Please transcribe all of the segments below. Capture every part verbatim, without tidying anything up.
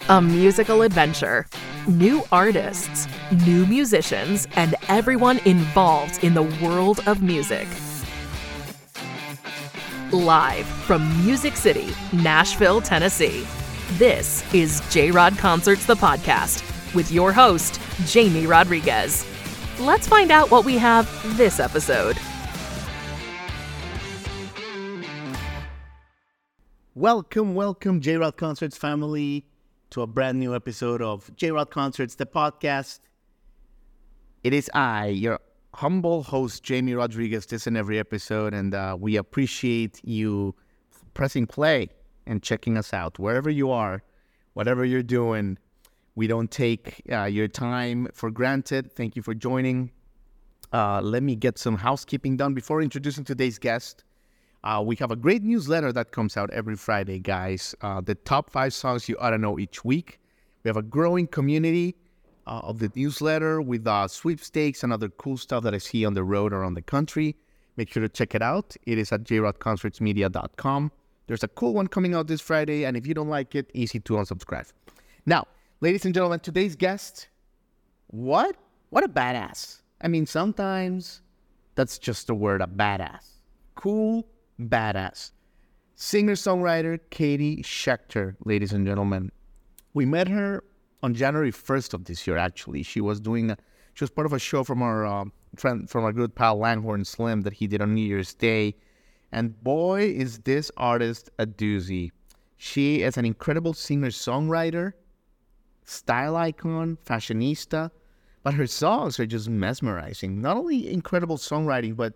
A musical adventure. New artists, new musicians, and everyone involved in the world of music. Live from Music City, Nashville, Tennessee. This is J-Rod Concerts, the podcast, with your host, Jamie Rodriguez. Let's find out what we have this episode. Welcome, welcome, J-Rod Concerts family, to a brand new episode of J-Rod Concerts, the podcast. It is I, your humble host, Jamie Rodriguez, this and every episode, and uh, we appreciate you pressing play and checking us out wherever you are, whatever you're doing. We don't take uh, your time for granted. Thank you for joining. Uh, let me get some housekeeping done before introducing today's guest. Uh, we have a great newsletter that comes out every Friday, guys. Uh, the top five songs you ought to know each week. We have a growing community uh, of the newsletter with uh, sweepstakes and other cool stuff that I see on the road or on the country. Make sure to check it out. It is at j rod concerts media dot com. There's a cool one coming out this Friday, and if you don't like it, easy to unsubscribe. Now, ladies and gentlemen, today's guest, what? What a badass. I mean, sometimes that's just the word, a badass. Cool. Badass. Singer-songwriter Katie Schechter, ladies and gentlemen. We met her on January first of this year, actually. She was doing, a, she was part of a show from our uh, friend, from our good pal Langhorne Slim that he did on New Year's Day. And boy, is this artist a doozy. She is an incredible singer-songwriter, style icon, fashionista, but her songs are just mesmerizing. Not only incredible songwriting, but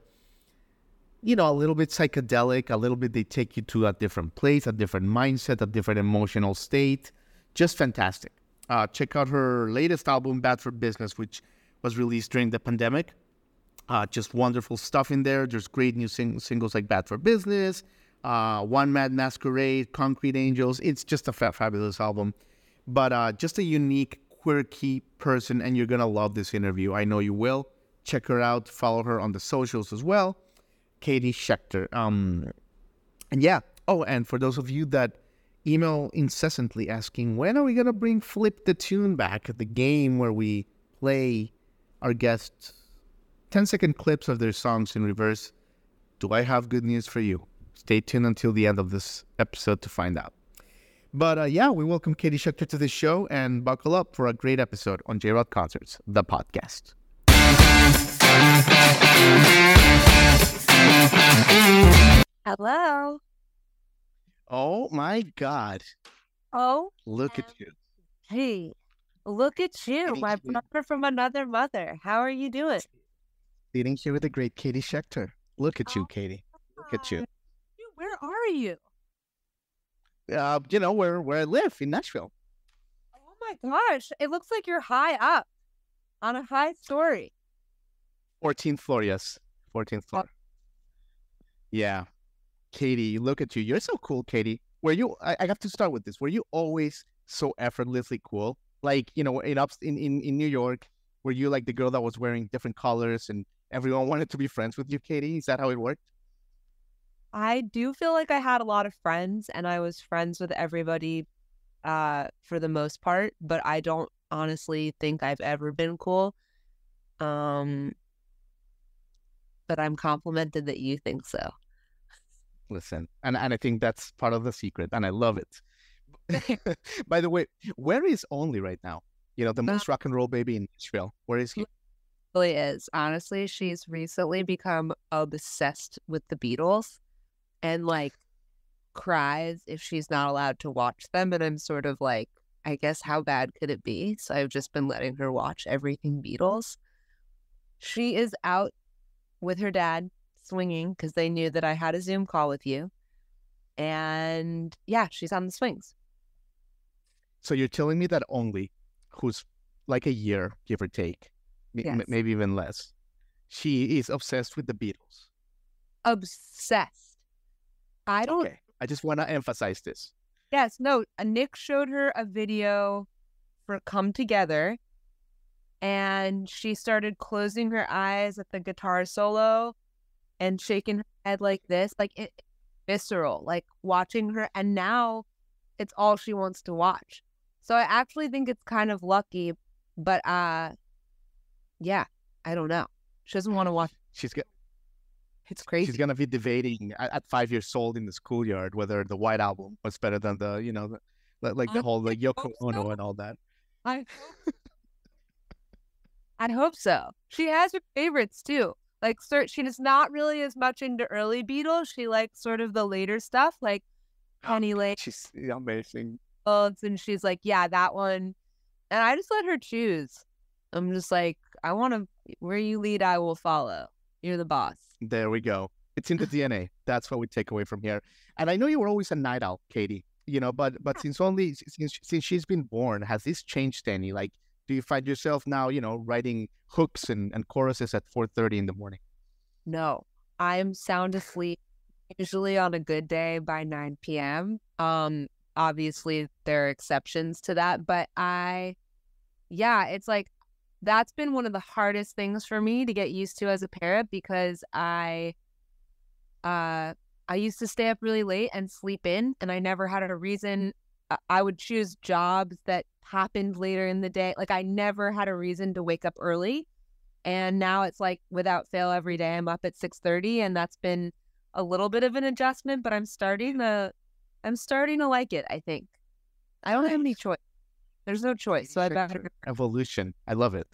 you know, a little bit psychedelic, a little bit they take you to a different place, a different mindset, a different emotional state. Just fantastic. Uh, check out her latest album, Bad for Business, which was released during the pandemic. Uh, just wonderful stuff in there. There's great new sing- singles like Bad for Business, uh, One Mad Masquerade, Concrete Angels. It's just a fa- fabulous album. But uh, just a unique, quirky person, and you're going to love this interview. I know you will. Check her out. Follow her on the socials as well. Katie Schechter. Um, and yeah. Oh, and for those of you that email incessantly asking, when are we going to bring Flip the Tune back, the game where we play our guests ten-second clips of their songs in reverse? Do I have good news for you? Stay tuned until the end of this episode to find out. But uh, yeah, we welcome Katie Schechter to the show, and buckle up for a great episode on J-Rod Concerts, the podcast. Hello. Oh my God. Oh, Look at you. hey, look at you, my brother from another mother. How are you doing? Sitting here with the great Katie Schechter. Look at you, Oh, Katie. Look at you. you- Where are you? Uh, you know, where, where I live, in Nashville. Oh my gosh, it looks like you're high up on a high story. fourteenth floor, yes. fourteenth floor. Yeah. Katie, look at you. You're so cool, Katie. Were you, I, I have to start with this. Were you always so effortlessly cool? Like, you know, in, ups, in, in, in New York, were you like the girl that was wearing different colors and everyone wanted to be friends with you, Katie? Is that how it worked? I do feel like I had a lot of friends and I was friends with everybody uh, for the most part, but I don't honestly think I've ever been cool. Um, but I'm complimented that you think so. Listen, and, and I think that's part of the secret, and I love it. By the way, where is Only right now? You know, the most rock and roll baby in Nashville. Where is he? Really is. Honestly, she's recently become obsessed with the Beatles and like cries if she's not allowed to watch them. And I'm sort of like, I guess how bad could it be? So I've just been letting her watch everything Beatles. She is out with her dad swinging because they knew that I had a Zoom call with you. And yeah, she's on the swings. So you're telling me that Only, who's like a year, give or take, Yes. m- maybe even less, she is obsessed with the Beatles. Obsessed. I don't. Okay, I just want to emphasize this. Yes, no. uh, Nick showed her a video for Come Together, and she started closing her eyes at the guitar solo and shaking her head like this, like it, visceral, like watching her. And now it's all she wants to watch. So I actually think it's kind of lucky, but uh, yeah, I don't know. She doesn't want to watch. She's got. It's crazy. She's gonna be debating at, at five years old in the schoolyard whether the White Album was better than the, you know, the, like the I whole like Yoko hope Ono so. and all that. I I hope so. She has her favorites too. Like, cert- she's not really as much into early Beatles. She likes sort of the later stuff, like Penny Lane, She's amazing. and she's like, yeah, that one. And I just let her choose. I'm just like, I want to. Where you lead, I will follow. You're the boss. There we go. It's in the D N A. That's what we take away from here. And I know you were always a night owl, Katie. You know, but but since only since since she's been born, has this changed any? Like, do you find yourself now, you know, writing hooks and, and choruses at four thirty in the morning? No, I'm sound asleep usually on a good day by nine p.m. Um, obviously there are exceptions to that, but I, yeah, it's like that's been one of the hardest things for me to get used to as a parent because I, uh, I used to stay up really late and sleep in, and I never had a reason. I- I would choose jobs that happened later in the day. Like I never had a reason to wake up early. And now it's like without fail every day I'm up at six thirty, and that's been a little bit of an adjustment, but I'm starting to I'm starting to like it, I think. I don't have any choice. There's no choice, so I better Evolution. I love it.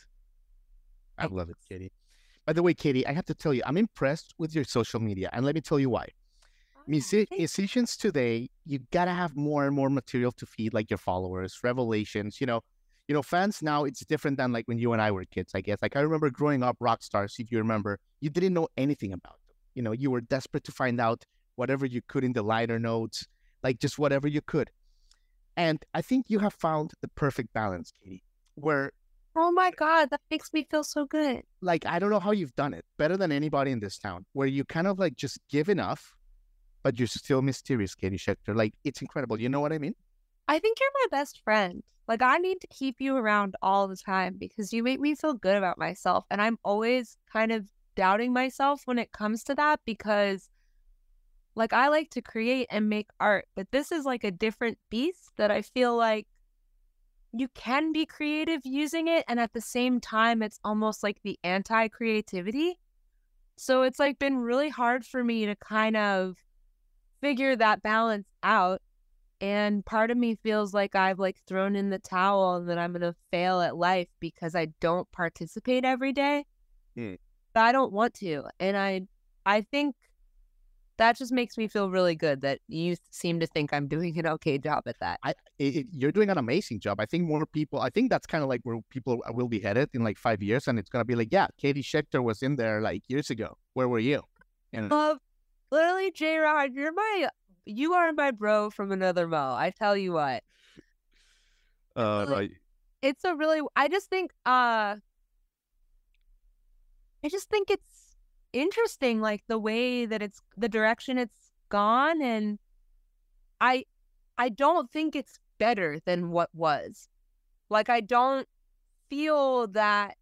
I love it, Katie. By the way, Katie, I have to tell you, I'm impressed with your social media, and let me tell you why. Music, musicians today, you gotta have more and more material to feed like your followers, revelations, you know. You know, fans now, it's different than like when you and I were kids, I guess. Like I remember growing up, rock stars, if you remember, you didn't know anything about them. You know, you were desperate to find out whatever you could in the liner notes, like just whatever you could. And I think you have found the perfect balance, Katie, where Oh my God, that makes me feel so good. like, I don't know how you've done it better than anybody in this town, where you kind of like just give enough, but you're still mysterious, Katie Schechter. Like, it's incredible. You know what I mean? I think you're my best friend. Like, I need to keep you around all the time because you make me feel good about myself. And I'm always kind of doubting myself when it comes to that because, like, I like to create and make art, but this is like a different beast that I feel like you can be creative using it. And at the same time, it's almost like the anti-creativity. So it's like been really hard for me to kind of figure that balance out. And part of me feels like I've like thrown in the towel and that I'm going to fail at life because I don't participate every day. Mm. But I don't want to. And I, I think that just makes me feel really good that you seem to think I'm doing an okay job at that. I, it, you're doing an amazing job. I think more people, I think that's kind of like where people will be headed in like five years. And it's going to be like, yeah, Katie Schechter was in there like years ago. Where were you? And Love, literally, J-Rod, you're my, you are my bro from another mo. I tell you what. uh, Like, right. it's a really, I just think, uh, I just think it's interesting, like the way that it's, the direction it's gone. And I, I don't think it's better than what was. Like, I don't feel that,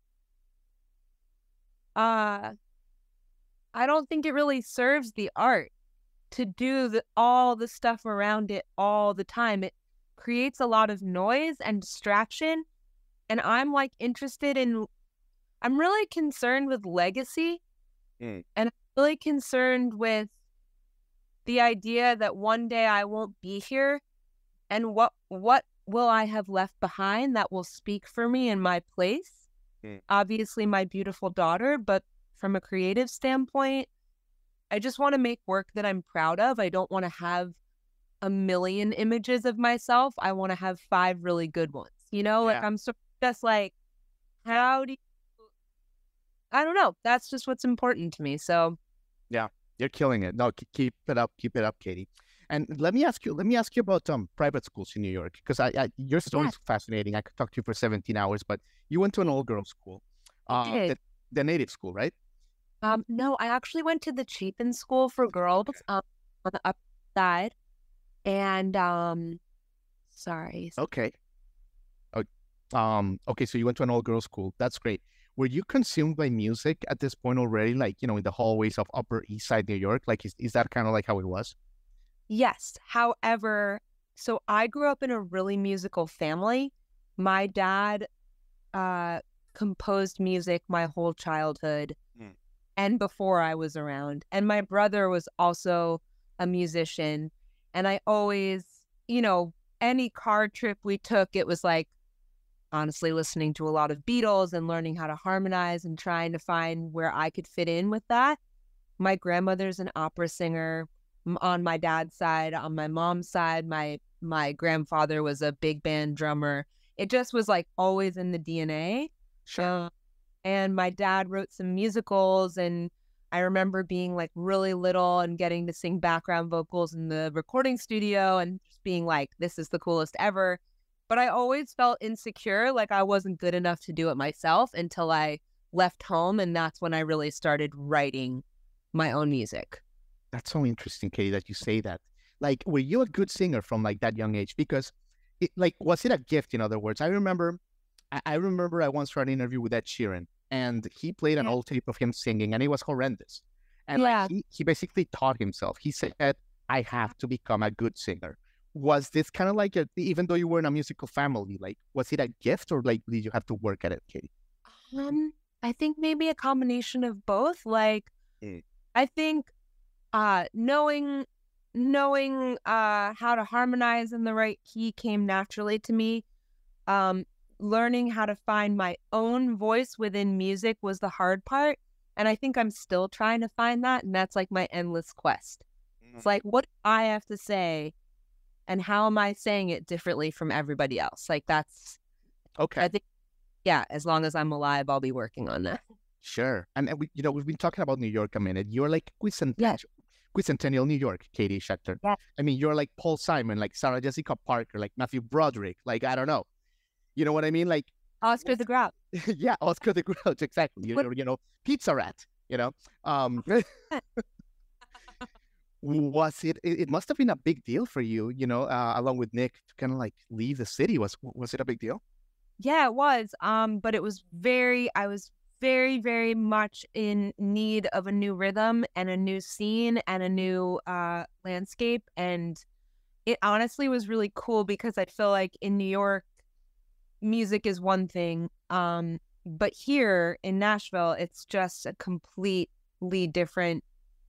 uh, I don't think it really serves the art to do the, all the stuff around it all the time. It creates a lot of noise and distraction. And I'm like interested in, I'm really concerned with legacy. Mm. And I'm really concerned with the idea that one day I won't be here. And what what will I have left behind that will speak for me in my place? Mm. Obviously, my beautiful daughter, but from a creative standpoint, I just want to make work that I'm proud of. I don't want to have a million images of myself. I want to have five really good ones. You know, like Yeah. I'm sort of just like, how do you, I don't know. That's just what's important to me. So You're killing it. No, k- keep it up. Keep it up, Katie. And let me ask you, let me ask you about um private schools in New York, because I, I your story is fascinating. I could talk to you for seventeen hours, but you went to an all girls school, uh, did. the, the native school, right? Um, no, I actually went to the Chapin School for girls um, on the upper side. And, um, sorry. Okay. Oh, um. Okay, so you went to an all girls school. That's great. Were you consumed by music at this point already? Like, you know, in the hallways of Upper East Side New York? Like, is is that kind of like how it was? Yes. However, so I grew up in a really musical family. My dad uh, composed music my whole childhood Mm. and before I was around. And my brother was also a musician. And I always, you know, any car trip we took, it was like, honestly, listening to a lot of Beatles and learning how to harmonize and trying to find where I could fit in with that. My grandmother's an opera singer m- on my dad's side. On my mom's side, my my grandfather was a big band drummer. It just was like always in the D N A. Sure. Uh, and my dad wrote some musicals, and I remember being like really little and getting to sing background vocals in the recording studio and just being like, this is the coolest ever. But I always felt insecure, like I wasn't good enough to do it myself until I left home. And that's when I really started writing my own music. That's so interesting, Katie, that you say that. Like, were you a good singer from like that young age? Because, it, like, was it a gift? In other words, I remember, I, I remember I once heard an interview with Ed Sheeran, and he played an Yeah. old tape of him singing, and it was horrendous. And Yeah. like, he he basically taught himself. He said, "I have to become a good singer." Was this kind of like a, even though you were in a musical family, like, was it a gift or like did you have to work at it, Katie? Um, I think maybe a combination of both. Like, Mm. I think uh knowing knowing uh how to harmonize in the right key came naturally to me. Um, learning how to find my own voice within music was the hard part. And I think I'm still trying to find that. And that's like my endless quest. It's like, what do I have to say? And how am I saying it differently from everybody else? Like, that's, Okay. I think, yeah, as long as I'm alive, I'll be working on that. Sure. And, and we, you know, we've been talking about New York a minute. You're like Quicentennial, Yeah. Quicentennial New York, Katie Schechter. Yeah. I mean, you're like Paul Simon, like Sarah Jessica Parker, like Matthew Broderick, like, I don't know. You know what I mean? Like, Oscar the Grouch. yeah, Oscar the Grouch, exactly. You, What- you know, Pizza Rat, you know. Um, was it, it, it must have been a big deal for you, you know, uh, along with Nick, to kind of like leave the city. Was was it a big deal? Yeah, it was. Um, but it was very, I was very, very much in need of a new rhythm and a new scene and a new uh landscape. And it honestly was really cool because I feel like in New York, music is one thing. Um, but here in Nashville, it's just a completely different,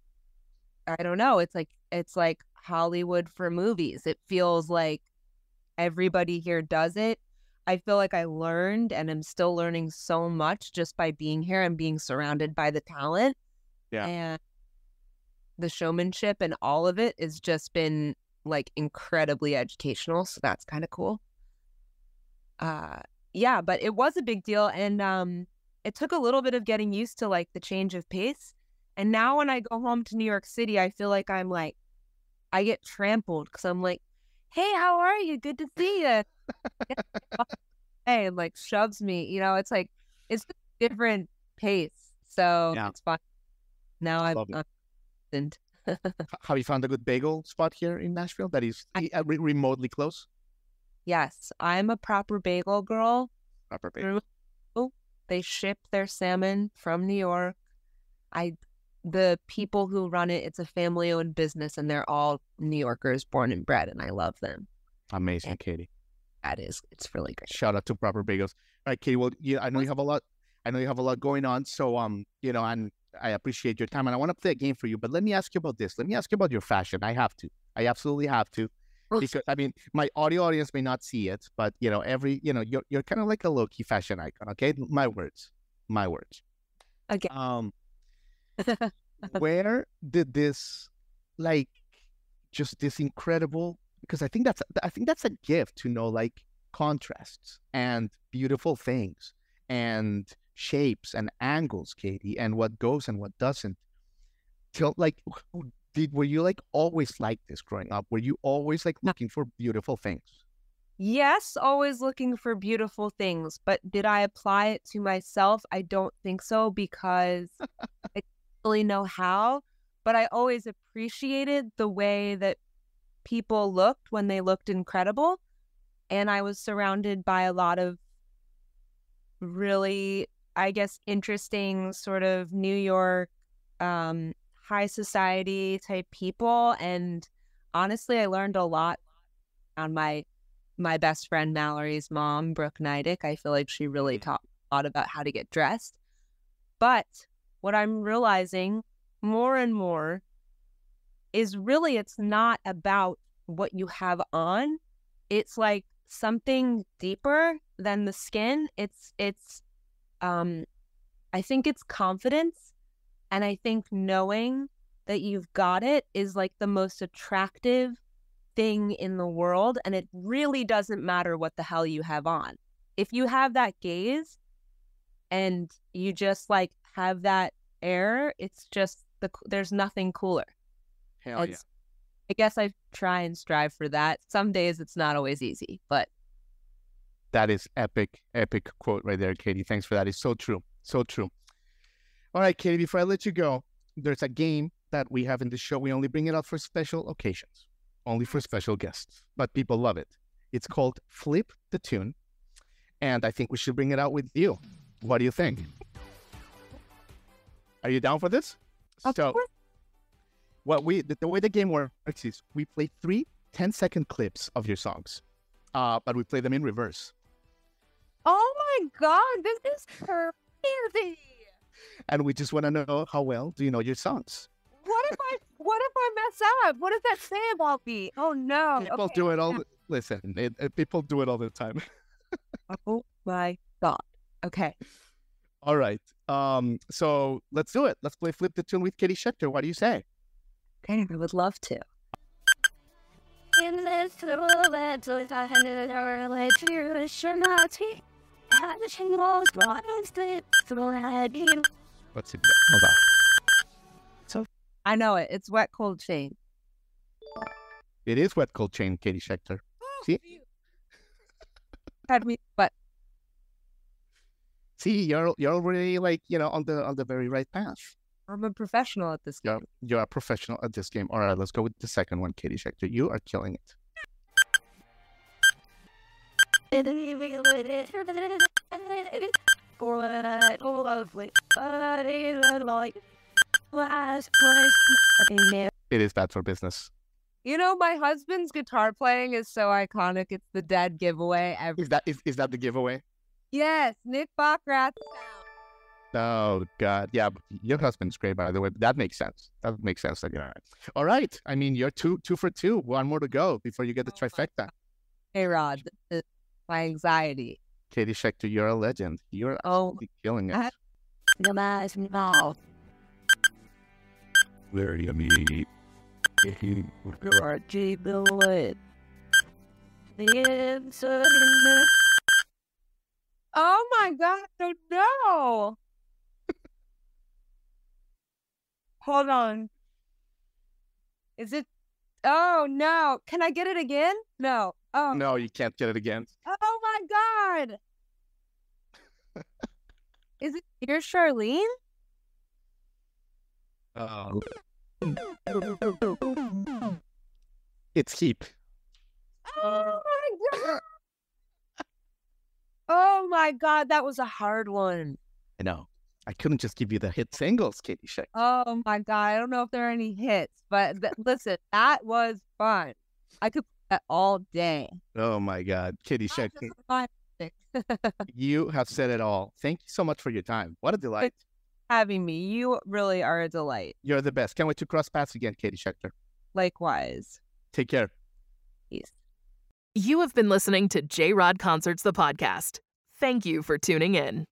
I don't know, it's like it's like Hollywood for movies. It feels like everybody here does it. I feel like I learned and am still learning so much just by being here and being surrounded by the talent. Yeah. And the showmanship and all of it has just been like incredibly educational. So that's kind of cool. Uh yeah, but it was a big deal. And um it took a little bit of getting used to like the change of pace. And now when I go home to New York City, I feel like I'm like, I get trampled because I'm like, hey, how are you? Good to see you. Hey, and like shoves me, you know, it's like, it's a different pace. So Yeah. it's fun. Now I'm, Love it. I'm and H- Have you found a good bagel spot here in Nashville that is I- uh, re- remotely close? yes, I'm a proper bagel girl. Proper bagel. Oh, they ship their salmon from New York. I, the people who run it, it's a family-owned business, and they're all New Yorkers, born and bred, and I love them. Amazing, And- Katie. That is, it's really great. Shout out to Proper Bagels. All right, Katie. Well, you, I know you have a lot. I know you have a lot going on. So, um, you know, and I appreciate your time, and I want to play a game for you. But let me ask you about this. Let me ask you about your fashion. I have to. I absolutely have to. Because I mean, my audio audience may not see it, but you know, every you know, you're you're kind of like a low-key fashion icon. Okay, my words, my words. Again. Um, where did this, like, just this incredible? Because I think that's I think that's a gift to know like contrasts and beautiful things and shapes and angles, Katie, and what goes and what doesn't. Tell like, w- did were you like always like this growing up? Were you always like looking for beautiful things? Yes, always looking for beautiful things, but did I apply it to myself? I don't think so because I don't really know how, but I always appreciated the way that people looked when they looked incredible. And I was surrounded by a lot of really, I guess, interesting sort of New York, um, high society type people. And honestly, I learned a lot around my my best friend Mallory's mom, Brooke Neidick. I feel like she really taught me a lot about how to get dressed. But what I'm realizing more and more is really it's not about what you have on. It's like something deeper than the skin. It's it's um I think it's confidence, and I think knowing that you've got it is like the most attractive thing in the world, and it really doesn't matter what the hell you have on. If you have that gaze and you just like have that air, it's just the there's nothing cooler. Hell It's, yeah. I guess I try and strive for that. Some days it's not always easy, but That is epic, epic quote right there, Katie. Thanks for that. It's so true. So true. All right, Katie, before I let you go, there's a game that we have in the show. We only bring it out for special occasions, only for special guests, but people love it. It's called Flip the Tune, and I think we should bring it out with you. What do you think? Are you down for this? Of so, course. what we the, the way the game works is we play three ten-second clips of your songs, uh, but we play them in reverse. oh my god, this is crazy. And we just want to know how well do you know your songs. What if I what if I mess up? What does that say about me? Oh no. People Okay. do it all. The, listen, it, it- people do it all the time. Oh my god. Okay. All right. Um. So let's do it. Let's play Flip the Tune with Katie Schechter. What do you say? Okay, I would love to. In this little bed, so I handed her like you should not see. Had the shingles brought and slip through head. What's it? Hold on. I know it. It's Wet Cold Chain. It is Wet Cold Chain, Katie Schechter. See, Had me but see, you're you're already like you know on the on the very right path. I'm a professional at this game. You're you're a professional at this game. All right, let's go with the second one, Katie Schechter. You are killing it. It is bad for business. You know, my husband's guitar playing is so iconic. It's the dead giveaway every Is that is, is that the giveaway? Yes, Nick Bockrath. Oh God, yeah. But your husband's great, by the way. But that makes sense. That makes sense. That you're all right. All right. I mean, you're two two for two. One more to go before you get the Oh my trifecta. Hey Rod, this is my anxiety. Katie Schechter, you're a legend. You're Oh, absolutely killing it. I- Where you meet? Oh my god, oh no. Hold on. Is it oh no. Can I get it again? No. Oh No, you can't get it again. oh my god. Is it Dear Charlene? Oh. It's Heap. Oh my god. Oh my god, that was a hard one. I know. I couldn't just give you the hit singles, Katie Schechter. Oh my god, I don't know if there are any hits, but th- listen, that was fun. I could play that all day. Oh my God, Katie Not Schechter, just my music. you have said it all. Thank you so much for your time. What a delight. Having me, you really are a delight. You're the best. Can't wait to cross paths again, Katie Schechter. Likewise. Take care. Peace. You have been listening to J Rod Concerts, the podcast. Thank you for tuning in.